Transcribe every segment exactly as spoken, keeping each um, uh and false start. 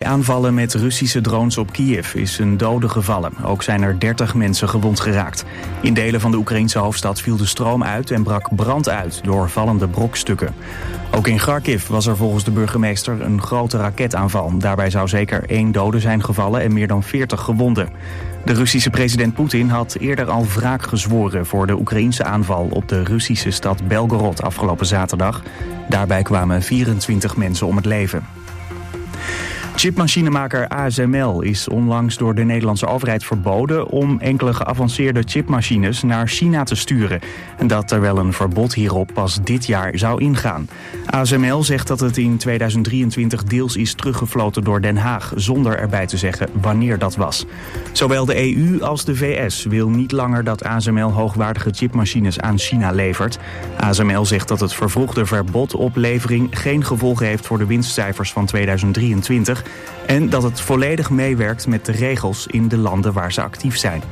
aanvallen met Russische drones op Kiev is een dode gevallen. Ook zijn er dertig mensen gewond geraakt. In delen van de Oekraïense hoofdstad viel de stroom uit en brak brand uit door vallende brokstukken. Ook in Kharkiv was er volgens de burgemeester een grote raketaanval. Daarbij zou zeker één dode zijn gevallen en meer dan veertig gewonden. De Russische president Poetin had eerder al wraak gezworen voor de Oekraïense aanval op de Russische stad Belgorod afgelopen zaterdag. Daarbij kwamen vierentwintig mensen om het leven. Chipmachinemaker A S M L is onlangs door de Nederlandse overheid verboden om enkele geavanceerde chipmachines naar China te sturen. En dat terwijl een verbod hierop pas dit jaar zou ingaan. A S M L zegt dat het in tweeduizend drieëntwintig deels is teruggefloten door Den Haag, zonder erbij te zeggen wanneer dat was. Zowel de E U als de V S wil niet langer dat A S M L hoogwaardige chipmachines aan China levert. A S M L zegt dat het vervroegde verbod op levering geen gevolgen heeft voor de winstcijfers van tweeduizend drieëntwintig... en dat het volledig meewerkt met de regels in de landen waar ze actief zijn.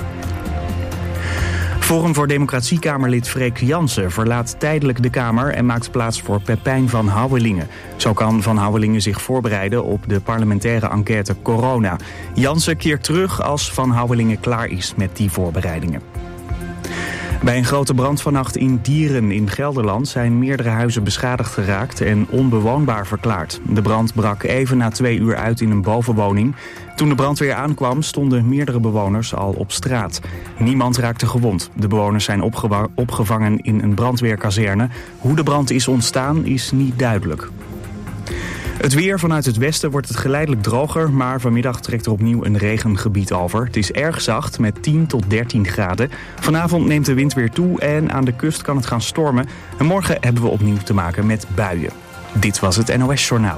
Forum voor Democratie-Kamerlid Freek Jansen verlaat tijdelijk de Kamer en maakt plaats voor Pepijn van Houwelingen. Zo kan Van Houwelingen zich voorbereiden op de parlementaire enquête Corona. Jansen keert terug als Van Houwelingen klaar is met die voorbereidingen. Bij een grote brand vannacht in Dieren in Gelderland zijn meerdere huizen beschadigd geraakt en onbewoonbaar verklaard. De brand brak even na twee uur uit in een bovenwoning. Toen de brandweer aankwam stonden meerdere bewoners al op straat. Niemand raakte gewond. De bewoners zijn opgewa- opgevangen in een brandweerkazerne. Hoe de brand is ontstaan is niet duidelijk. Het weer: vanuit het westen wordt het geleidelijk droger, maar vanmiddag trekt er opnieuw een regengebied over. Het is erg zacht met tien tot dertien graden. Vanavond neemt de wind weer toe en aan de kust kan het gaan stormen. En morgen hebben we opnieuw te maken met buien. Dit was het N O S Journaal.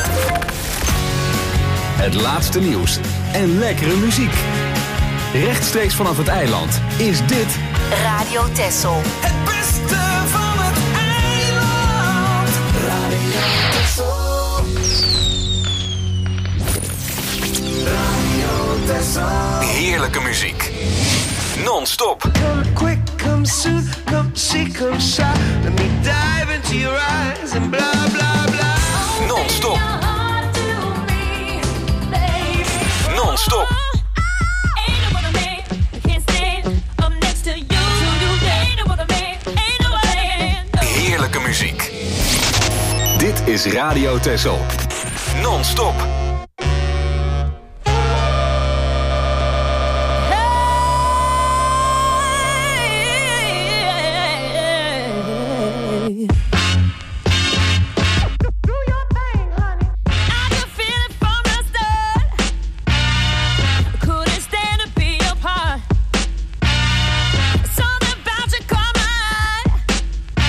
Het laatste nieuws en lekkere muziek. Rechtstreeks vanaf het eiland is dit Radio Texel. Het beste van het eiland. Radio Texel. Radio Texel. heerlijke muziek. Non-stop. Come quick, come soon, come see, come shy. Let me dive into your eyes and blah blah blah. Non-stop. Non-stop. Heerlijke muziek. Dit is Radio Texel. Non-stop.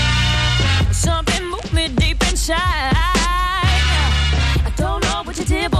I don't know what you did.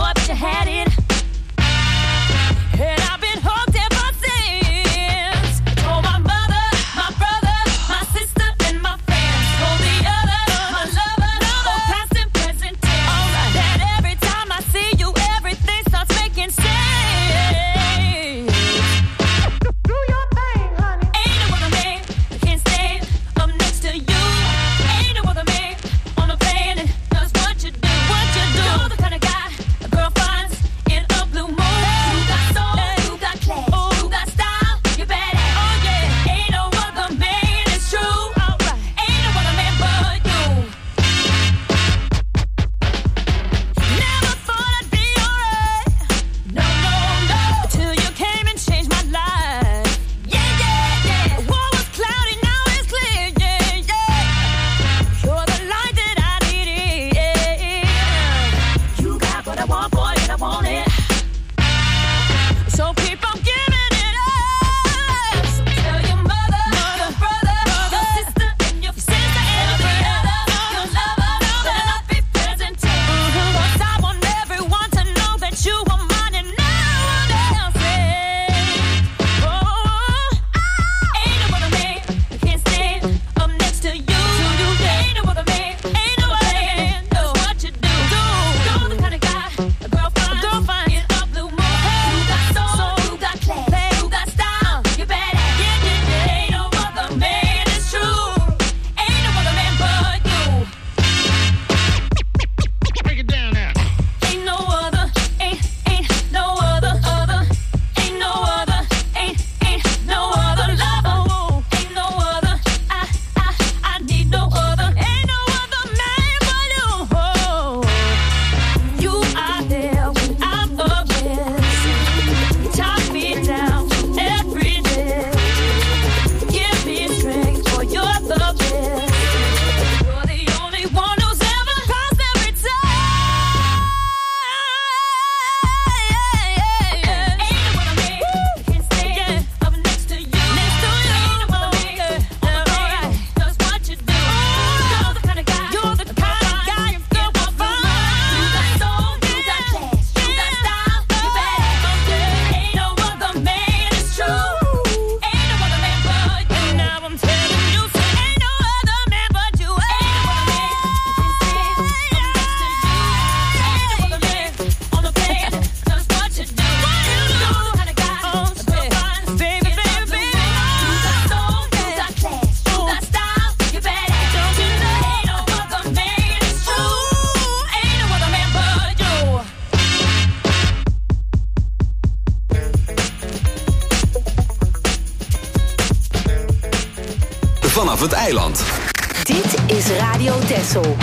het eiland. Dit is Radio Texel.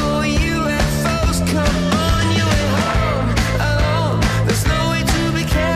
Come on your way home alone. There's no way to be careful.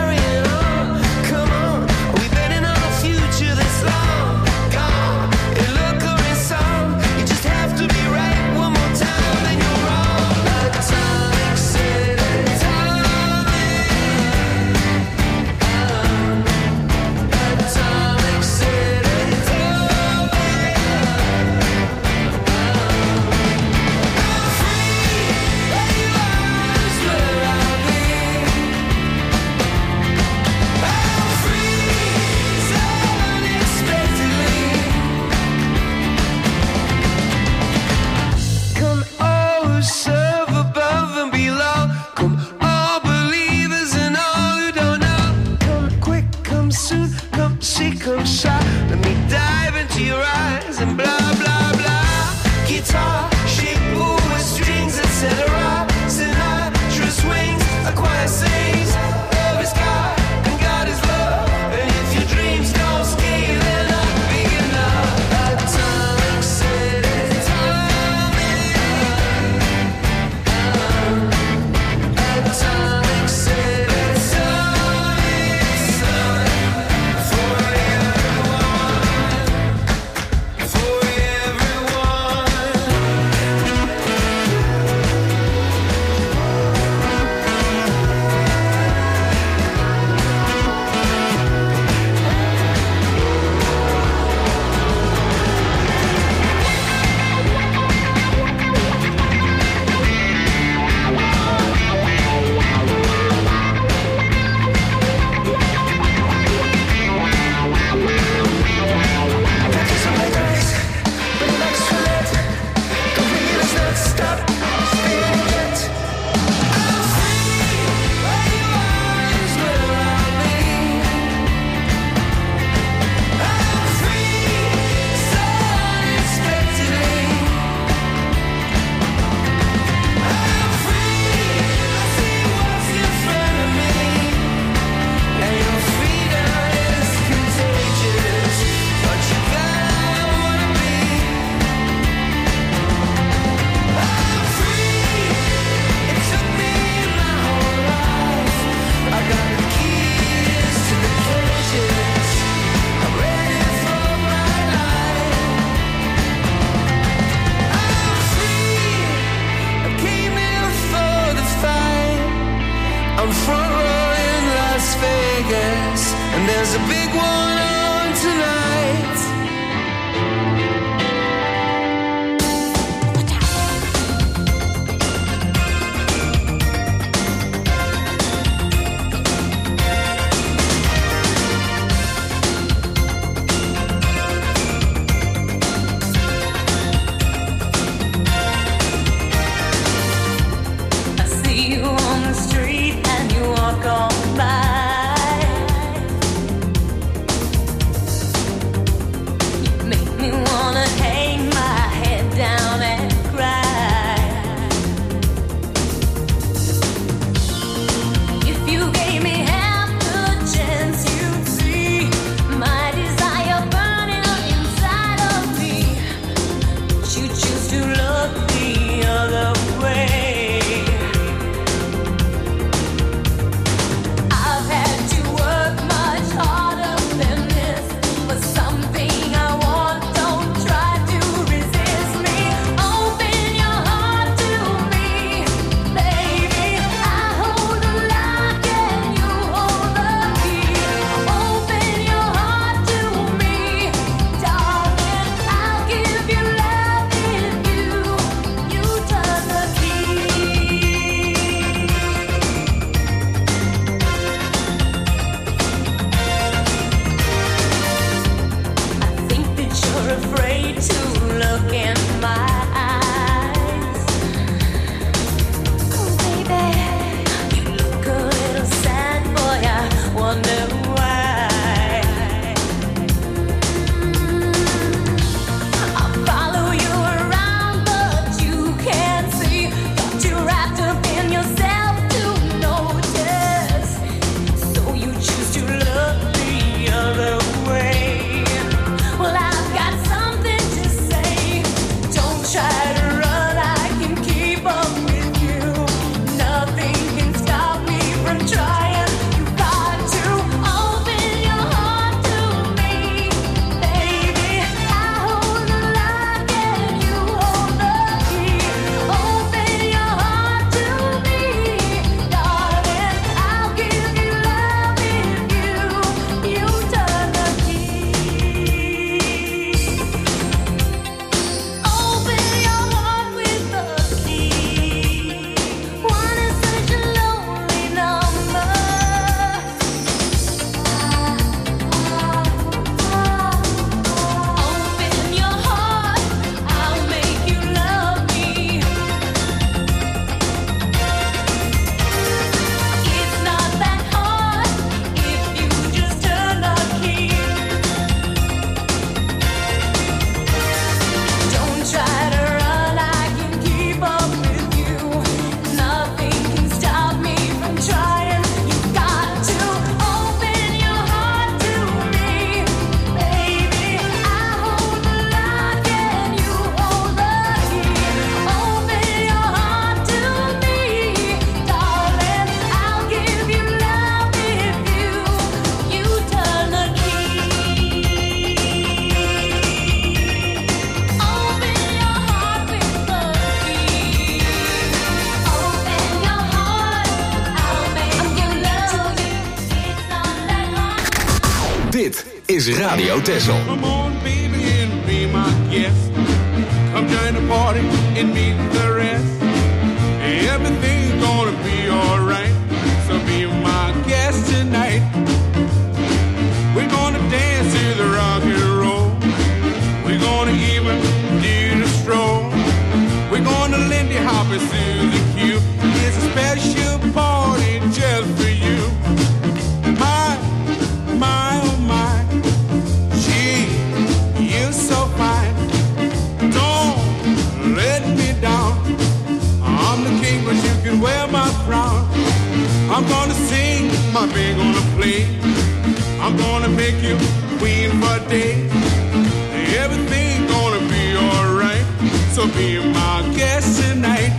is Radio Texel. Come on, baby, and be my guest. Come join the party and meet the rest. Everything's gonna be alright. So be my guest tonight. We're gonna dance to the rock and roll. We're gonna even do the stroll. We're gonna Lindy Hop and Susie Q. It's a special party just for you. My, my, oh my. Gee, you're so fine. Don't let me down. I'm the king, but you can wear my crown. I'm gonna sing, my band gonna play. I'm gonna make you queen for a day. Everything's gonna be alright. So be my guest tonight.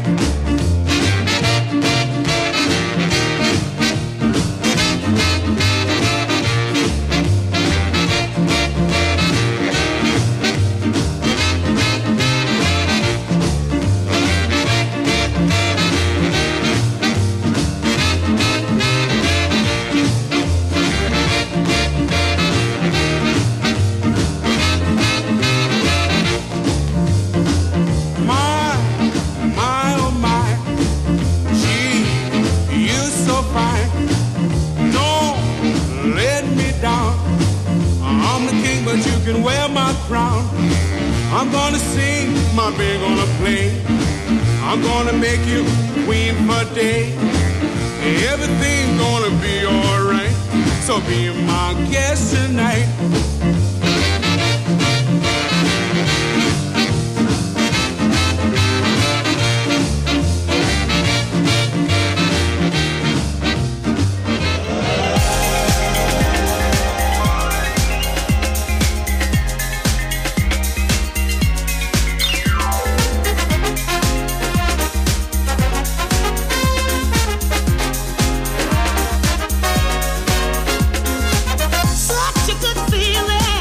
But you can wear my crown. I'm gonna sing, my band gonna play. I'm gonna make you queen for a day. Everything's gonna be alright. So be my guest tonight. Such a good feeling.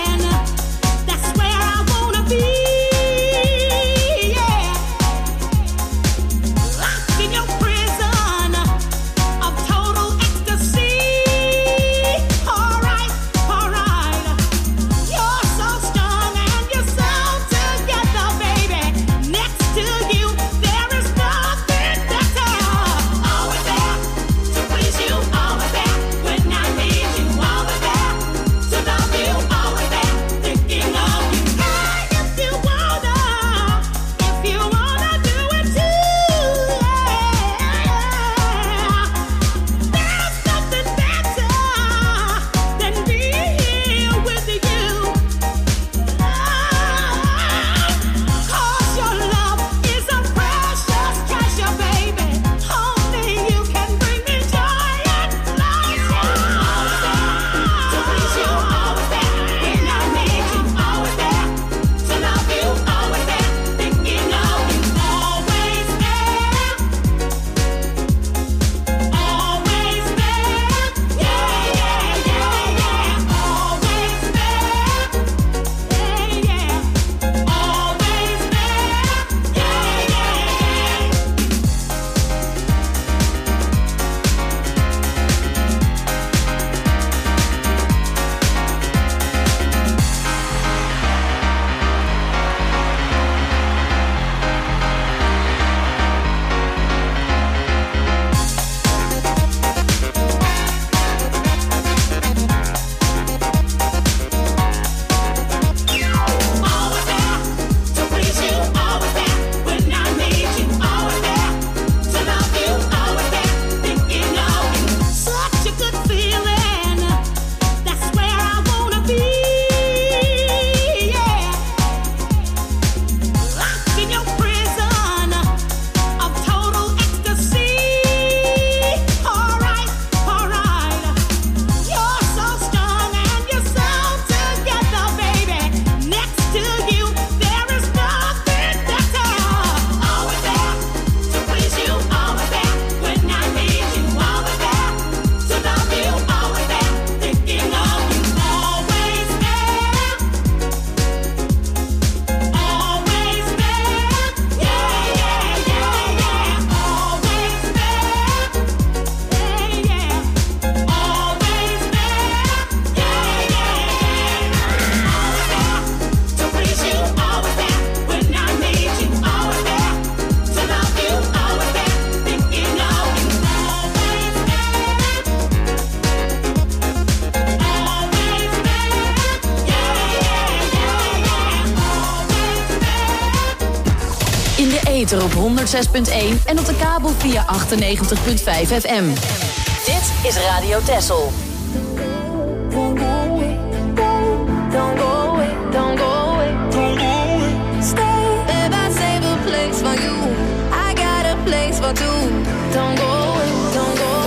ether op honderd zes punt één en op de kabel via achtennegentig komma vijf F M. Dit is Radio Texel. Don't go away, don't go away, don't go away, don't go away. Stay, babe, I save a place for you. I got a place for two. Don't go away, don't go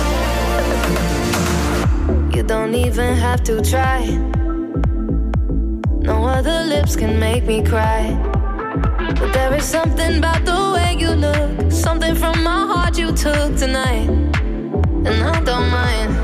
away. You don't even have to try. No other lips can make me cry. But there is something about the way you look, something from my heart you took tonight, and I don't mind.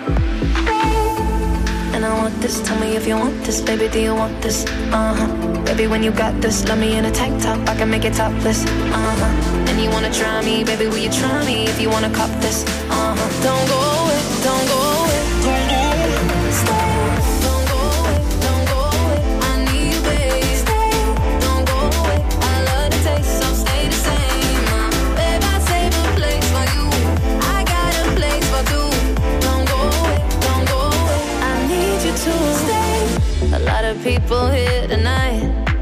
And I want this, tell me if you want this, baby, do you want this? Uh-huh, baby, when you got this, love me in a tank top, I can make it topless. Uh-huh, and you wanna try me, baby, will you try me if you wanna cop this? Uh-huh, don't go away, don't go away, don't go away, stay. Don't go away, don't go away, I need you, babe. Stay, don't go away, I love the taste, so stay the same. Uh, babe, I save a place for you, I got a place for two. Don't go away, don't go away, I need you to stay. A lot of people here tonight,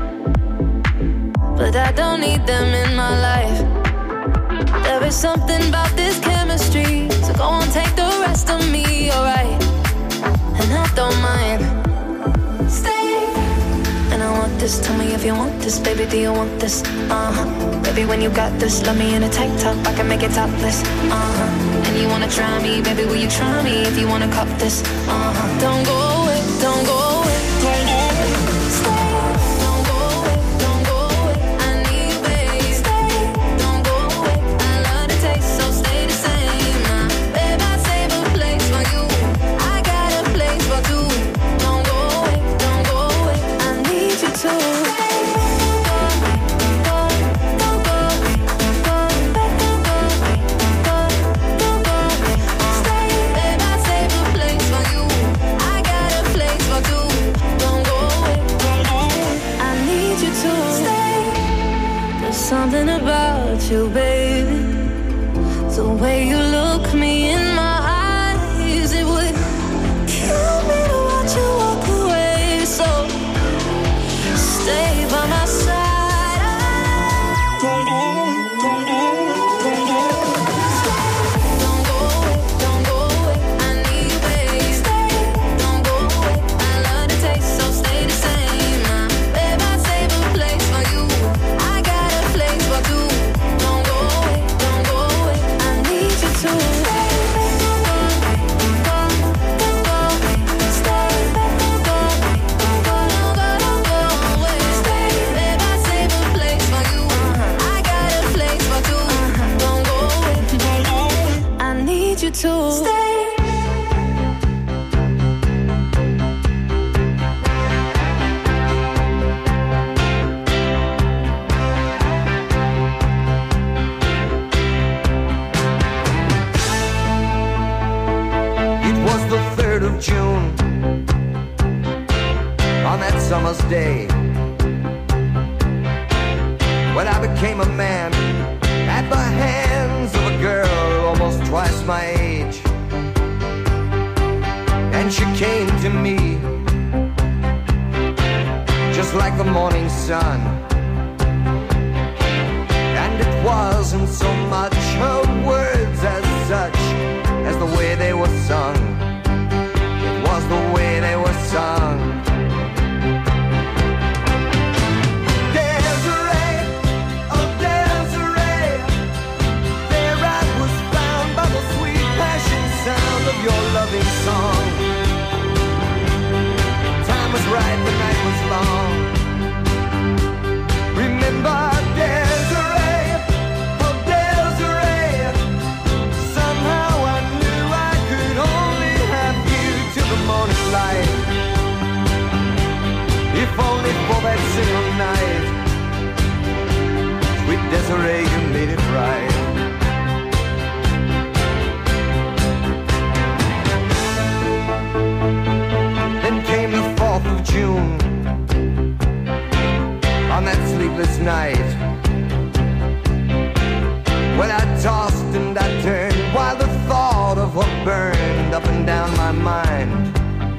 but I don't need them in my life. There is something about this chemistry, so go on, take the rest of me, alright? And I don't mind. Stay. And I want this, tell me if you want this, baby, do you want this? Uh-huh, baby, when you got this, love me in a tank top, I can make it topless. Uh-huh, and you wanna try me, baby, will you try me if you wanna cop this? Uh-huh, don't go away, don't go away, don't go away, stay. Don't go away, don't go away, I need you, babe. Stay, don't go away, I love the taste, so stay the same. Uh, babe, I save a place for you, I got a place for two. Don't go away, don't go away, I need you to stay. Something about you, baby. The way you look me in my eyes, it would kill me to watch you walk away. So stay by my side. Don't go away, don't go away, don't go away. Don't go away, don't go away, I need you, babe. Stay, don't go away, I love the taste, so stay the same. Uh, babe, I save a place for you, I got a place for two. Don't go away, don't go away, I need you to stay. To stay. It was the third of June, on that summer's day, when I became a man at the hands of a girl almost twice my age. And she came to me just like the morning sun, and it wasn't so much her words as such as the way they were sung. It was the way they were sung. Of your loving song, time was right, the night was long. Remember Desiree, oh Desiree, somehow I knew I could only have you till the morning light, if only for that single night. Sweet Desiree, you made it right. June, on that sleepless night, when I tossed and I turned while the thought of her burned up and down my mind.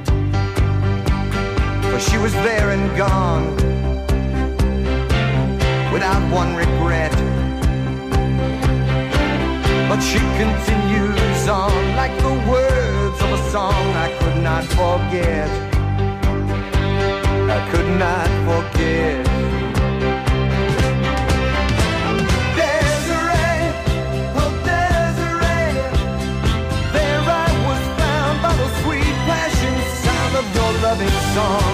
For she was there and gone, without one regret, continues on like the words of a song I could not forget. I could not forget. Desiree, oh Desiree, there I was found by the sweet passion sound of your loving song.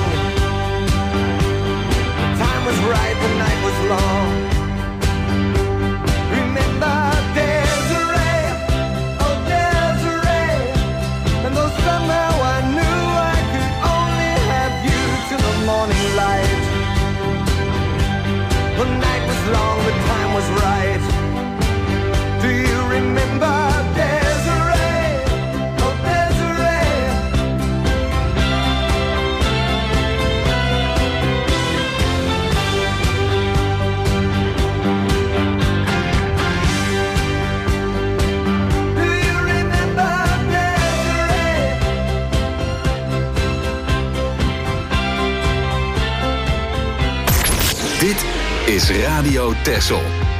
The time was right, the night was long. Remember Desiree, oh Desiree, and though somehow I knew I could only have you till the morning light. The night was long, the time was right. Do you remember Desiree, oh Desiree? Do you remember Desiree? Dit is Radio Texel.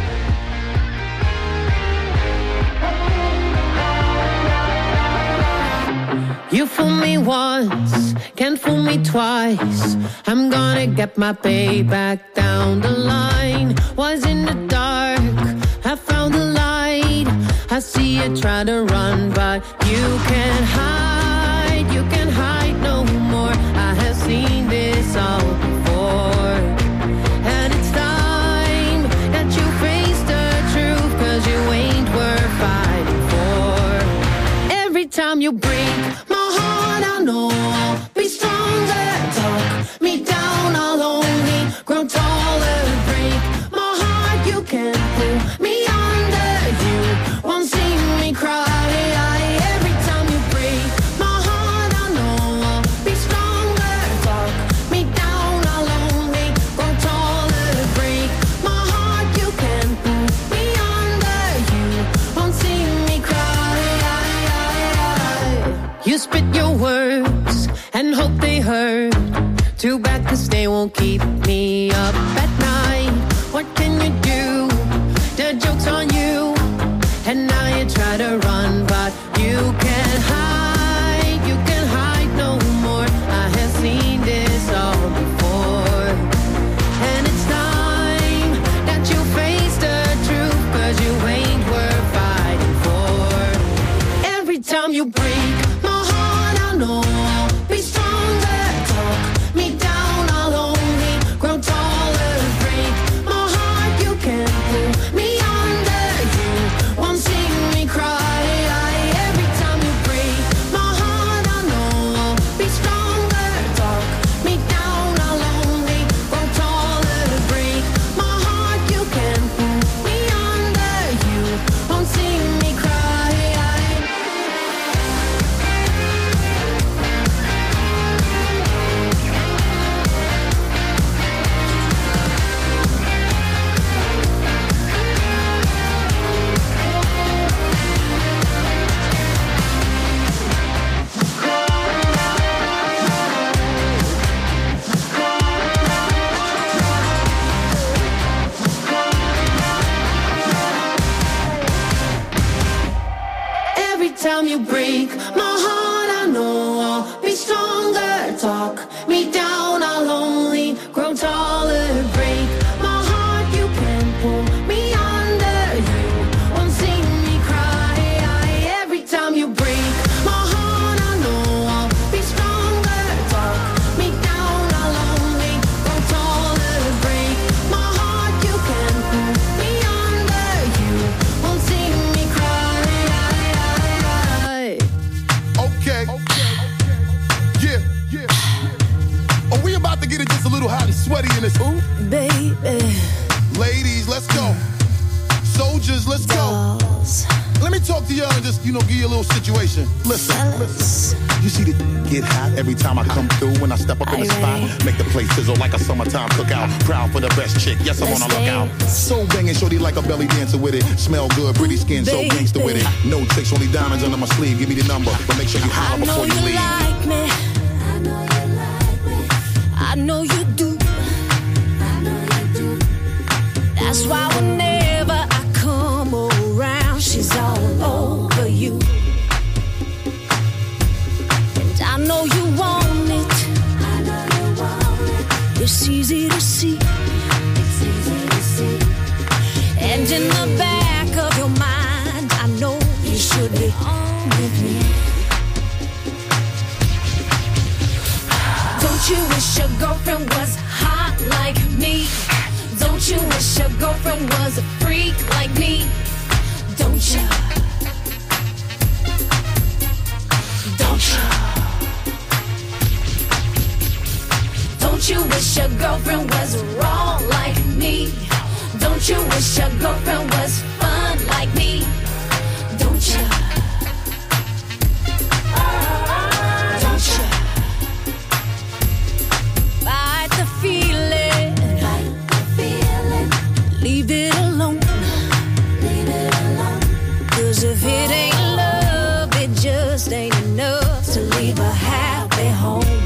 You fool me once, can't fool me twice. I'm gonna get my payback down the line. Was in the dark, I found the light. I see you try to run, but you can't hide. You can't hide no more. I have seen this all before. And it's time that you face the truth, 'cause you ain't worth fighting for. Every time you break my heart, I know I'll be stronger. Talk me down, I'll only grow taller. Break my heart, you can't pull me under. You won't see me cry. Every time you break my heart, I know I'll be stronger. Talk me down, I'll only grow taller. Break my heart, you can't pull me under. You won't see me cry. You spit your words and hope they hurt. Too bad 'cause they won't keep me up at night. What can you do? The joke's on you. And now you try to run, but you can't hide. You can't hide no more. I have seen this all before. And it's time that you face the truth, 'cause you ain't worth fighting for. Every time you break my heart, I know I'll be stronger. Talk me down, I'll only grow taller. Break my heart, you can't pull me under. You won't see me cry. Every time you break my heart, I know I'll be stronger. Talk me down, I'll only grow taller. Break my heart, you can't pull me under. You won't see me cry. Every time you break my heart, I know I'll be stronger. Talk me down, I'll only grow taller. Break my heart, you can't pull me under. You won't see me cry. Every time you break my heart, I know I'll be stronger. Talk me down, I'll only grow taller. Break my heart, you can't pull me under. You won't see me cry. Okay. Yeah, yeah. Are we about to get it just a little hot and sweaty in this ooh? Baby, Ladies, let's go. Soldiers, let's go. dolls, Let me talk to y'all and just, you know, give you a little situation. Listen, listen. You see the get hot every time I come through. When I step up in the spot, make the place sizzle like a summertime cookout. Proud for the best chick, yes, I'm on a lookout. So banging, shorty like a belly dancer with it. Smell good, pretty skin, so gangster with it. No tricks, only diamonds under my sleeve. Give me the number, but make sure you holler before you leave. Like me. I know you like me. I know you do. I know you do. That's why whenever I come around, she's all over. easy to see. It's easy to see. And in the back of your mind, I know you should be on with me. Don't you wish your girlfriend was hot like me? Don't you wish your girlfriend was a freak like me? Don't you? Don't you? Don't you wish your girlfriend was raw like me? Don't you wish your girlfriend was fun like me? Don't you? Don't you? Fight the feeling. Fight the feeling. Leave it alone. Leave it alone. 'Cause if it ain't love, it just ain't enough to leave a happy home.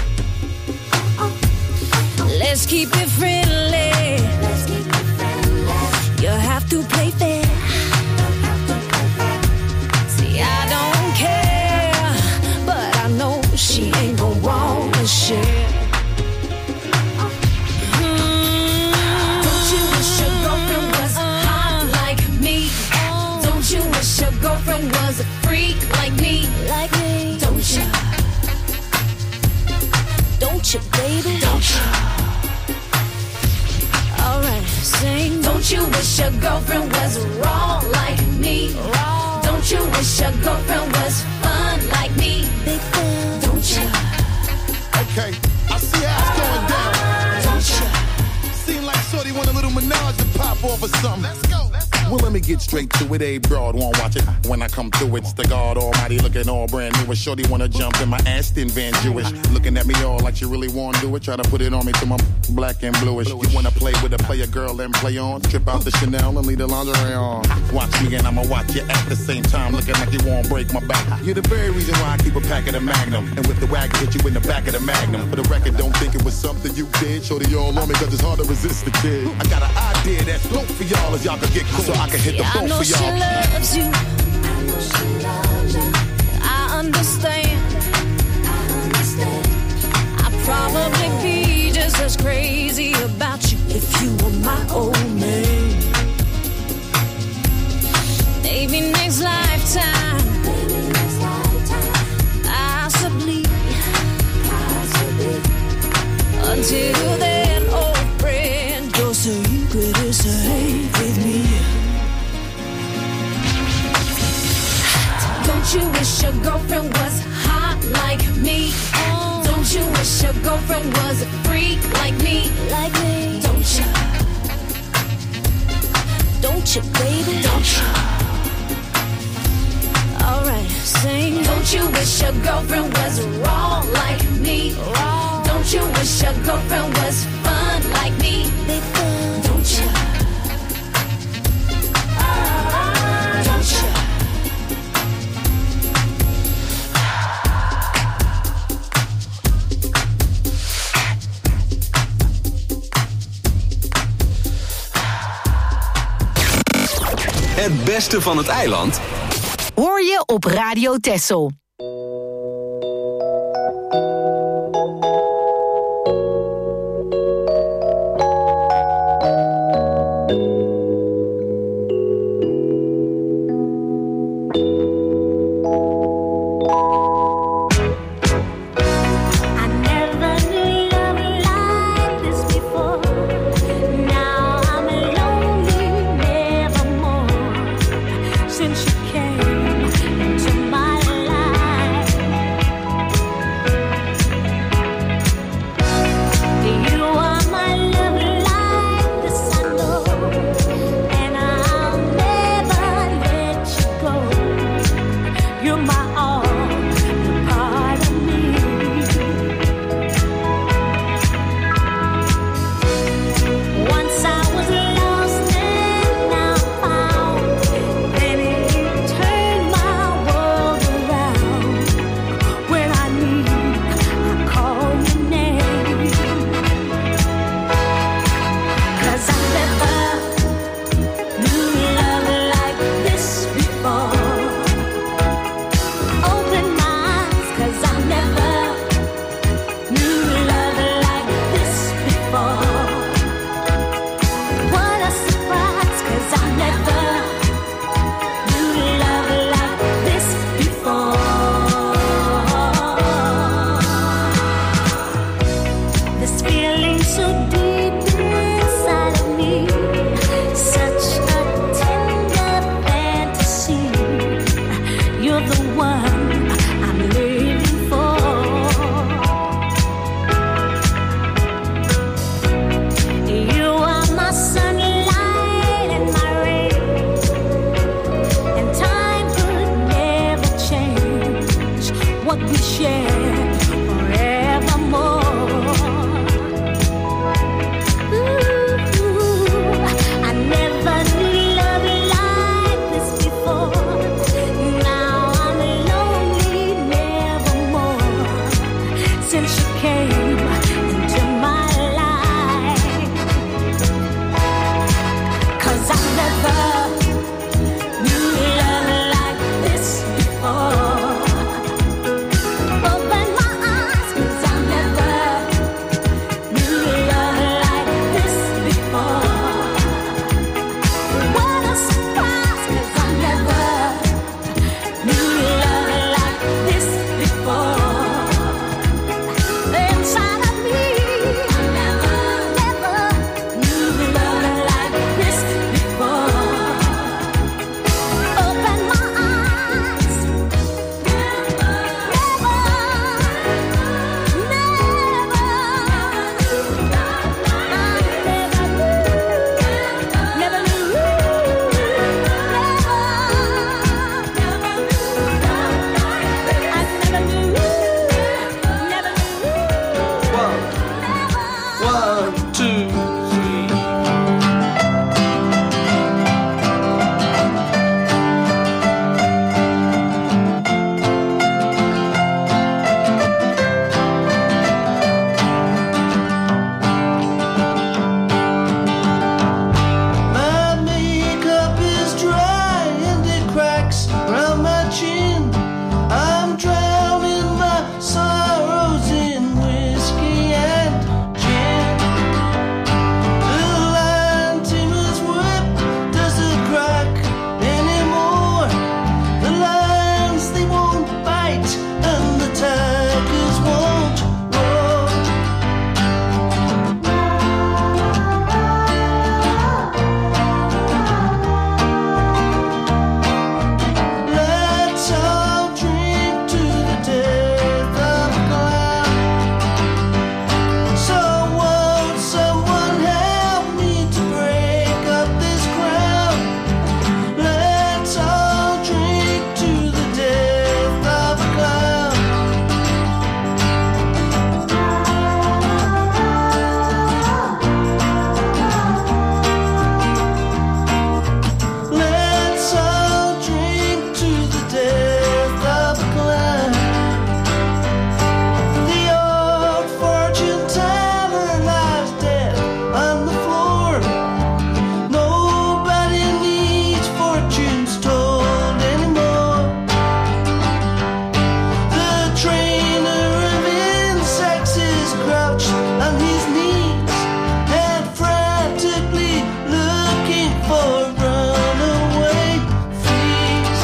Let's keep it friendly. Let's keep it friendly. You have to play fair. See, I don't care, but I know she ain't gon' wanna share. Mm. Don't you wish your girlfriend was hot like me? Don't you wish your girlfriend was a freak like me? Like me? Don't you? Don't you, baby? Don't you? Alright, sing. Don't you wish your girlfriend was raw like me? Raw. Don't you wish your girlfriend was fun like me? Big fun. Don't you? Okay, I see how it's going down. Don't you? Seem like Shorty want a little menage to pop off or something. Let's go, let's go. Well, let me get straight to it. A broad won't watch it. When I come through, it's the God Almighty looking all brand new. A Shorty wanna jump in my Aston Van Jewish. Looking at me all like she really wanna do it. Try to put it on me till my black and bluish. You wanna play with a player girl and play on. Trip out the Chanel and leave the lingerie on. Watch me and I'ma watch you at the same time. Looking like you won't break my back. You're the very reason why I keep a pack of the Magnum. And with the wagon, hit you in the back of the Magnum. For the record, don't think it was something you did. Shorty all on me cause it's hard to resist the kid. I got an idea that's dope for y'all as y'all can get cool. So I can hit the phone for y'all. I know she loves you. I know she loves you. I understand. I understand. I'd probably be just as crazy about you if you were my old man. Maybe next lifetime. Maybe next lifetime. Possibly. Possibly. Until then, old friend, your secret is safe with me. Don't you wish your girlfriend was hot like me? Don't you wish your girlfriend was a freak like me? Like me? Don't you? Don't you, baby? Don't you? Alright, sing. Don't you wish your girlfriend was raw like me? Raw. Don't you wish your girlfriend was fun like me? Big fun. Don't you? Don't you? Het beste van het eiland hoor je op Radio Texel. Since you came into my life so deep inside of me, such a tender fantasy. You're the one I'm living for. You are my sunlight and my rain, and time could never change what we share forevermore. Ooh, I never knew love like this before. Now I'm lonely nevermore since you came into my life. 'Cause I never knew love like this before. Open my eyes, 'cause I never knew love like this before. What a surprise, 'cause I never knew love like this before. Inside of me, I never, never knew love like this before. Open my eyes, never, never, never, never knew, One, two, three. My makeup is dry and it cracks around my chin. I'm drowning my sorrows in whiskey and gin. The line Timmy's whip doesn't crack anymore. The lions, they won't bite and the tigers won't roar. Let's all drink to the death of a clown. So won't someone help me to break up this crown? Let's all drink to the death of a clown. Let's all drink to the death of a clown. The old fortune teller lies dead on the floor. Nobody needs fortunes told anymore. The trainer of insects is crouched on his knees and frantically looking for runaway fleas.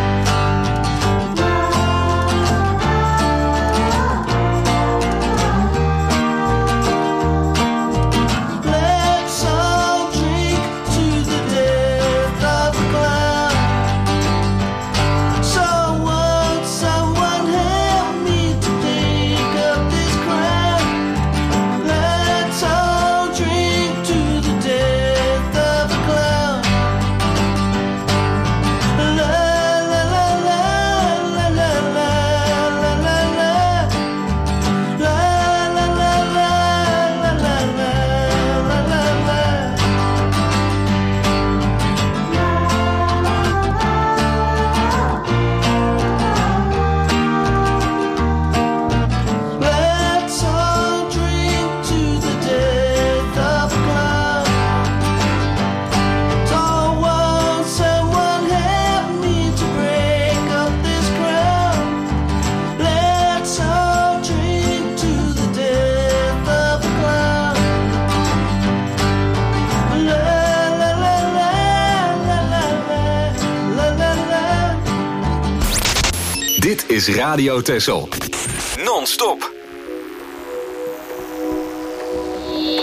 Let's all drink to the death of a clown. So won't someone help me to take up this crown? Let's all drink to the death of a clown. La la la la la la la la la la. La la la la la la la la la la. Let's all drink to the death of a clown. So won't someone help me to break up this crown? Let's all drink to the death of a clown. La la la la la la la la la. Dit is Radio Texel. Non-stop.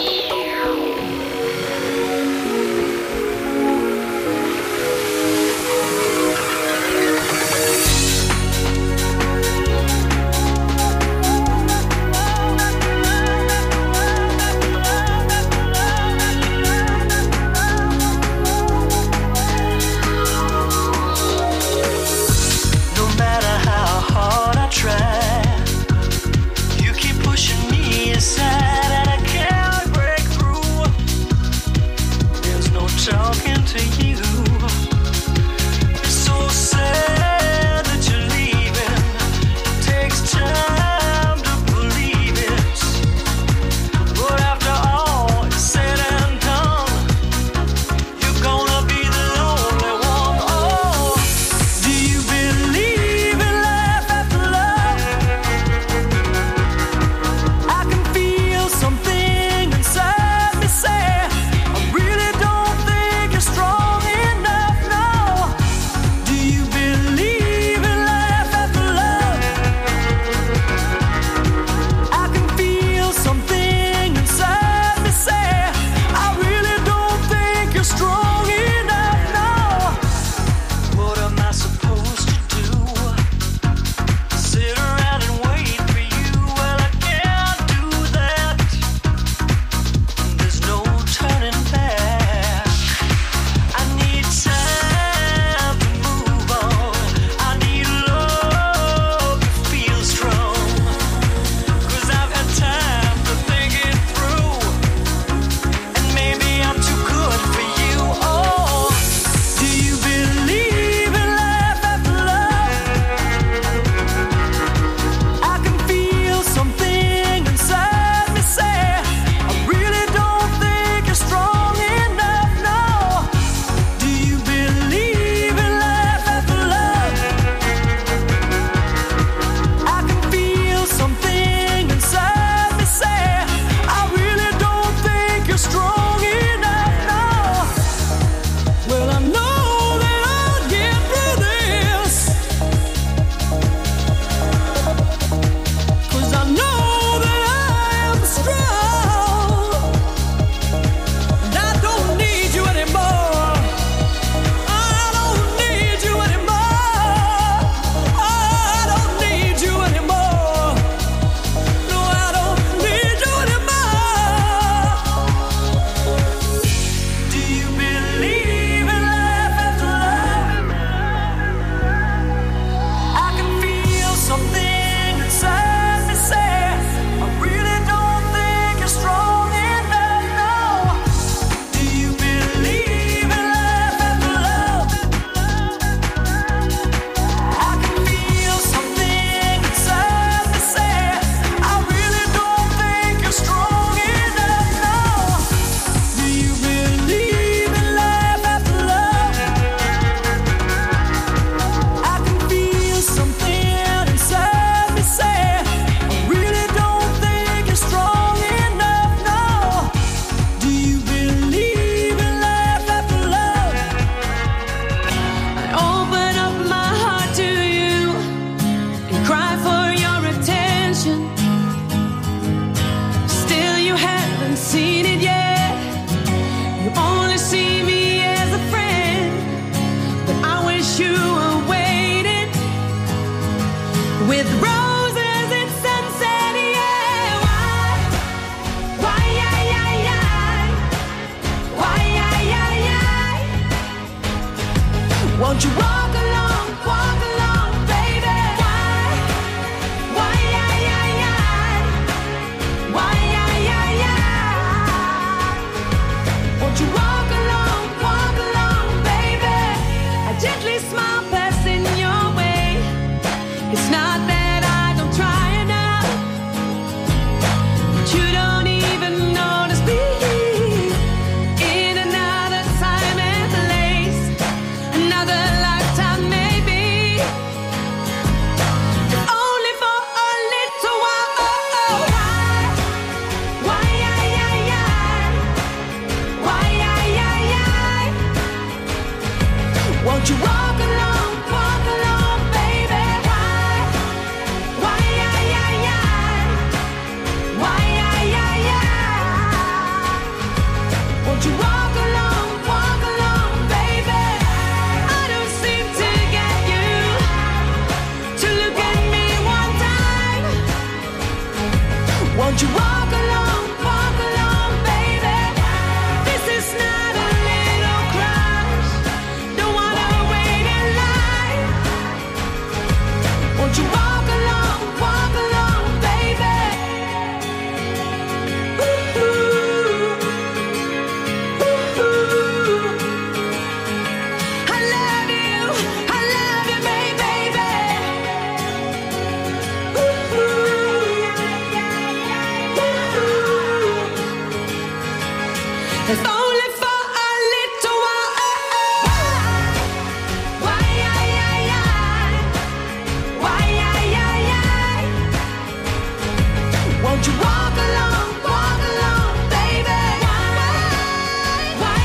if only for a little while. Why, why, why, why, why, why? Won't you walk along, walk along, baby? Why, why,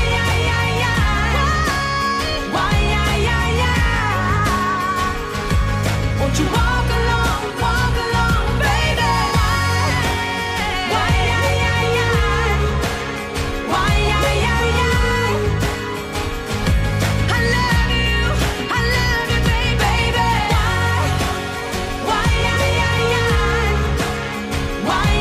why, why, won't you walk along, walk along, baby? Why, why, I love you, I love you, baby. Why, why,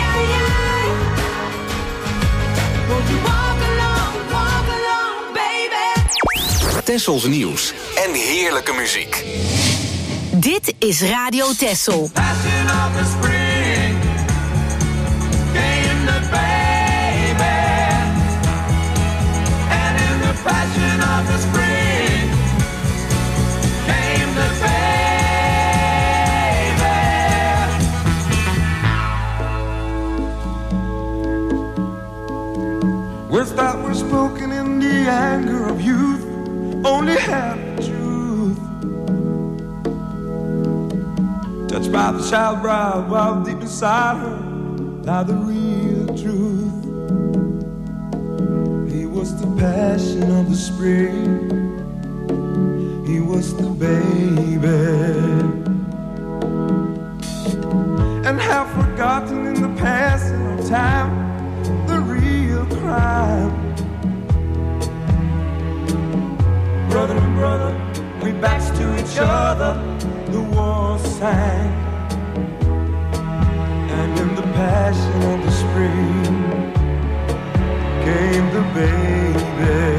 won't you walk along, walk along, baby? Tessels nieuws en heerlijke muziek. Dit is Radio Tessel. Passion of the spring came the baby, and in the passion of the spring came the baby. Words that were spoken in the anger of youth only have the truth. Touched by the child bride while deep inside her lie the real truth. He was the passion of the spring. He was the baby. And have forgotten in the passing of time the real crime. Brother and brother, we backs to each other, the war sang. And in the passion of the spring came the baby.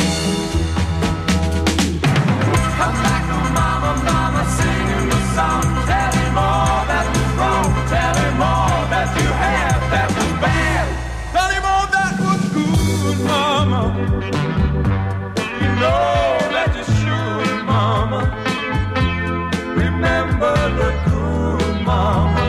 Come back, oh mama, mama, singing the song. Tell him all that was wrong. Tell him all that you had that was bad. Tell him all that was good, mama. You know that you should, mama. Remember the good mama.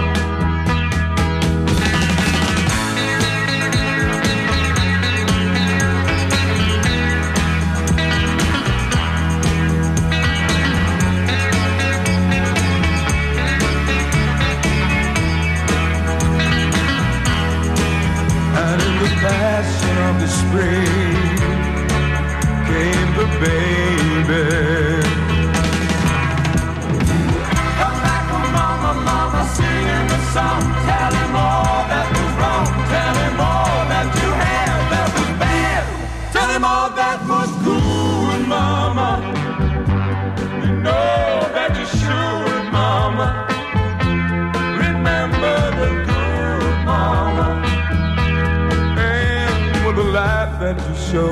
And in the passion of the spring came the baby. Singing the song, tell him all that was wrong. Tell him all that you had that was bad. Tell him all that was good, mama. You know that you should, mama. Remember the good, mama. And with the life that you show,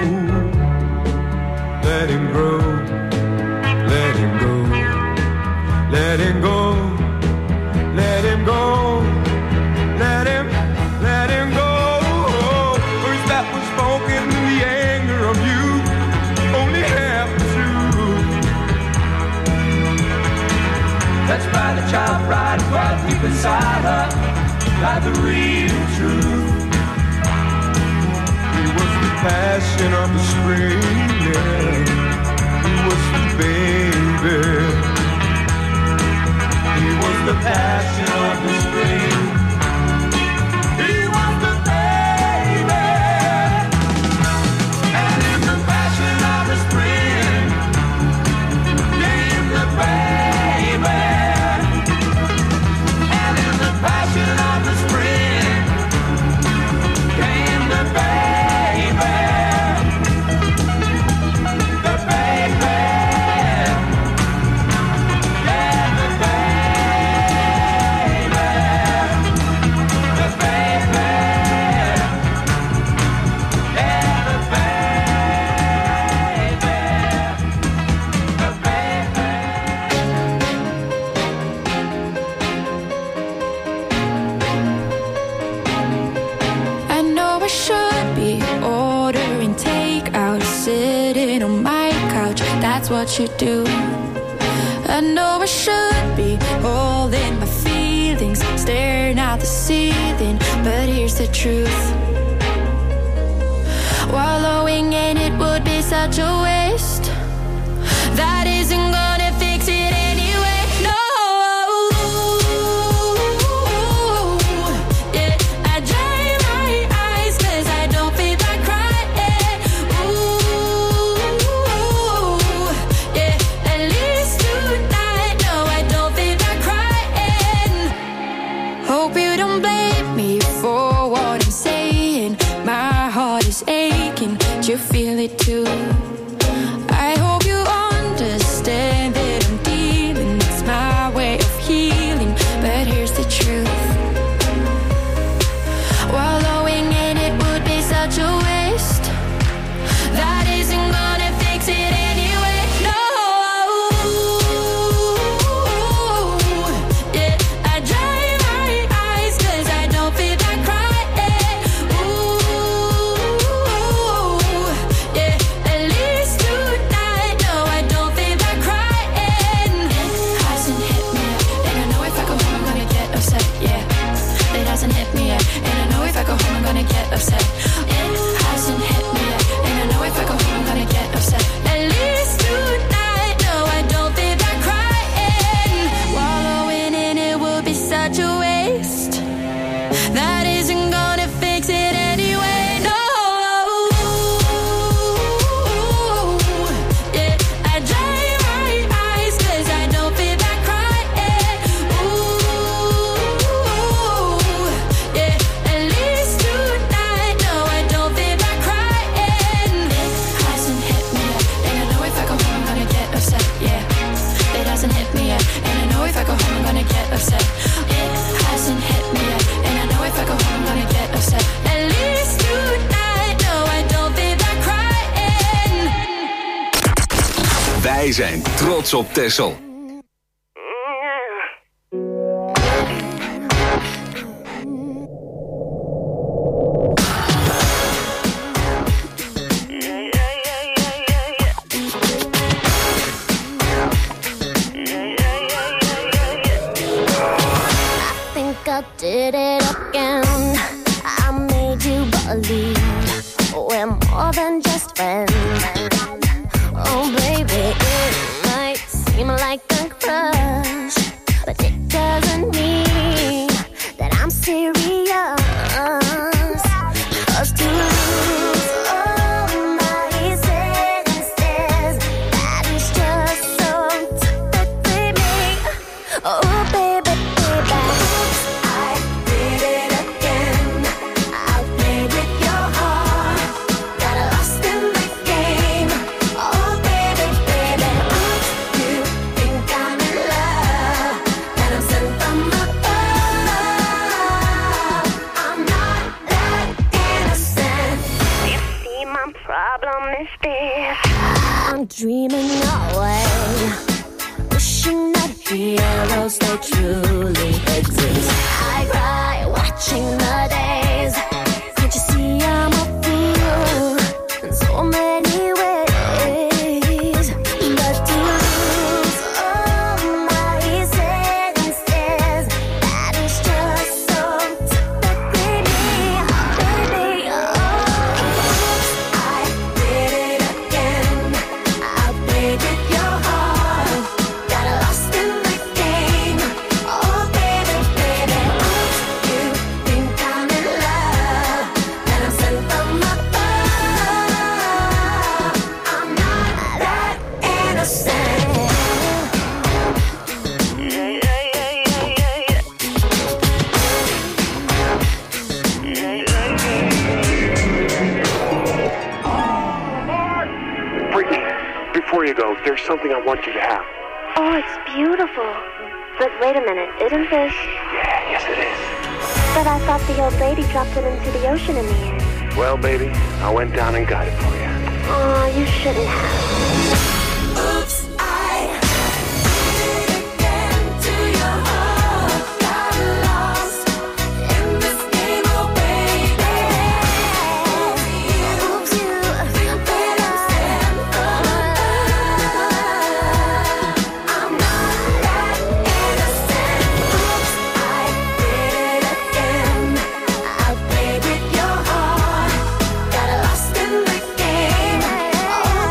let him grow, let him go, let him go. Let him go, let him, let him go. Words that were spoken in the anger of you only have the truth. Touched by the child bride while deep inside her lie the real truth. He was the passion of the spring, yeah. He was the baby. He was the passion of the spring. He was the baby. And in the passion of the spring came the baby. And in the passion of the spring came the baby. The baby. That's what you do. I know I should be holding my feelings, staring at the ceiling, but here's the truth. such a waste. That isn't gonna fix it anyway. No. Yeah, I dry my eyes 'cause I don't feel like crying. Ooh, yeah, at least tonight. No, I don't feel like crying. Hope you don't blame me for what I'm saying. My heart is aching. Do you feel it too? I hope you understand that I'm dealing. It's my way of healing. But here's the truth. Wallowing in it would be such a waste. That isn't gonna fix it anyway. No. Yeah, I dry my eyes 'cause I don't feel like crying. Ooh, yeah, at least tonight. No, I don't feel like crying. It hasn't hit me yet, and I know if I go home I'm gonna get upset. Yeah, it hasn't hit me yet, and I know if I go home I'm gonna get upset. It hasn't hit me yet, and I know if I go home I'm gonna get upset. At least tonight. No, I don't feel like crying. Wallowing in it would be such a waste. That isn't gonna fix it anyway. No. Yeah, I dry my eyes 'cause I don't feel like crying. Ooh, yeah, at least tonight. No, I don't feel like crying. It hasn't hit me yet, and I know if I go home I'm gonna get upset. Yeah, it hasn't hit me yet, and I know if I go home I'm gonna get upset. It hasn't hit me yet, and I know if I go home I'm gonna get upset. At least tonight. No, I don't feel like crying. Wij zijn trots op Texel. Think I did it again. I made you believe we're more than just friends. Oh, baby, it might seem like a crush, but it doesn't mean that I'm serious. 'Cause to lose all my senses, that is just so typically me. Oh, baby, baby. I did it again. I played with your heart, got lost in the game. Oh, baby, baby. You think I'm in love, and I'm sent from above. I'm not that innocent. You see, my problem is this: I'm dreaming away, wishing that heroes they truly exist. I cry watching the days. Can't you see I'm a fool in so many ways? But to lose all my senses, that is just so typically me, baby. Oh, I did it again. I played with your heart, got lost in the game. Oh, baby, baby. You think I'm in love, and I'm sent from above. I'm not that innocent. Brittany, before you go, there's something I want you to have. Oh, it's beautiful. But wait a minute, isn't this? Yeah, yes it is. But I thought the old lady dropped it into the ocean in the end. Well, baby, I went down and got it for you. Oh, you shouldn't have. Oops, I did it again to your heart. Got lost in this game, oh baby. Oops, you think I'm sent from above. I'm not that innocent. Oops, I did it again. I played with your heart, got lost in the game. Oh,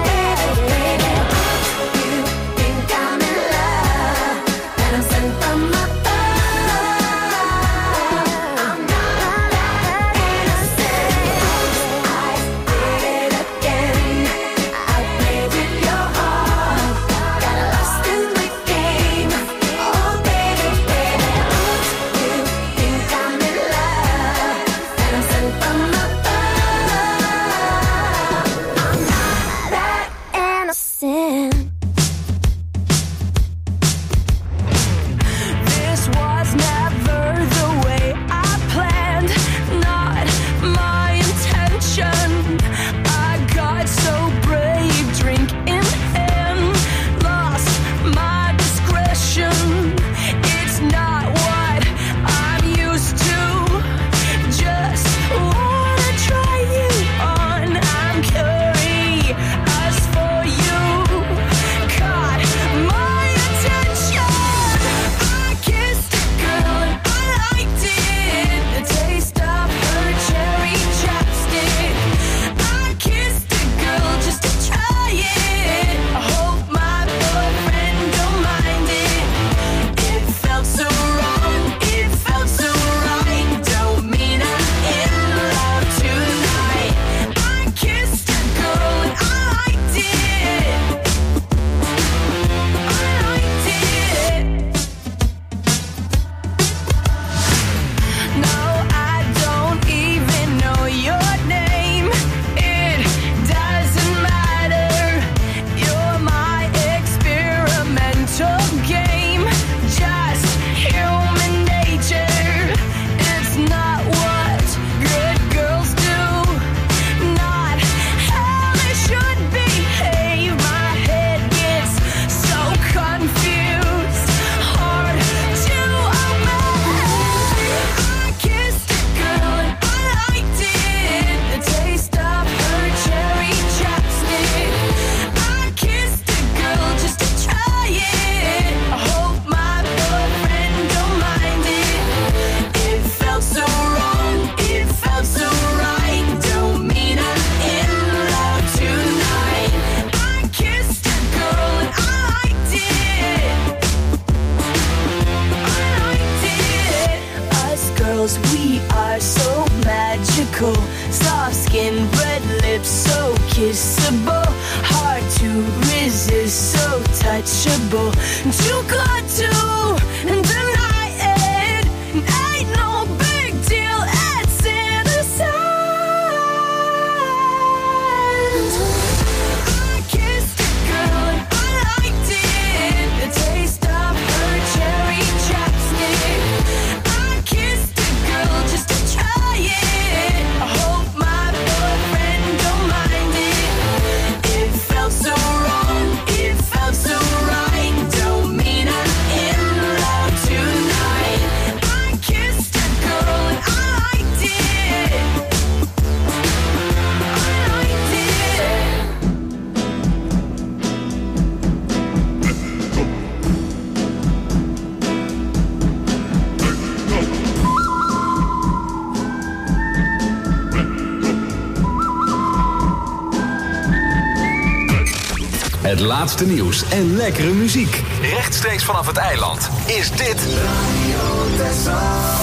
Het laatste nieuws en lekkere muziek. Rechtstreeks vanaf het eiland is dit Radio Texel.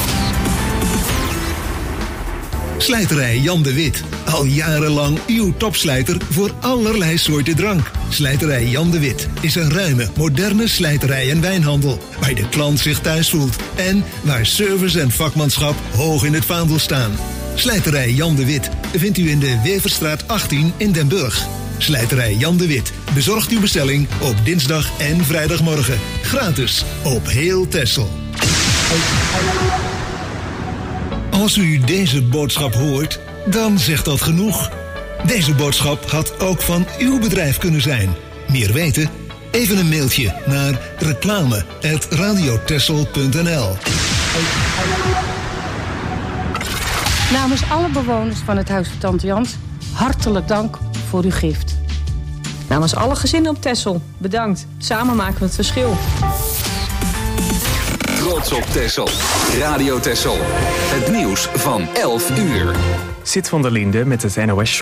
Slijterij Jan de Wit. Al jarenlang uw topslijter voor allerlei soorten drank. Slijterij Jan de Wit is een ruime, moderne slijterij en wijnhandel. Waar de klant zich thuis voelt. En waar service en vakmanschap hoog in het vaandel staan. Slijterij Jan de Wit vindt u in de Weverstraat achttien in Den Burg. Slijterij Jan de Wit bezorgt uw bestelling op dinsdag en vrijdagmorgen. Gratis op heel Texel. Als u deze boodschap hoort, dan zegt dat genoeg. Deze boodschap had ook van uw bedrijf kunnen zijn. Meer weten? Even een mailtje naar reclame at radiotexel punt n l. Namens alle bewoners van het Huis van Tante Jans, hartelijk dank voor uw gift. Namens alle gezinnen op Texel, bedankt. Samen maken we het verschil. Trots op Texel. Radio Texel. Het nieuws van elf uur. Sid van der Linde met het N O S.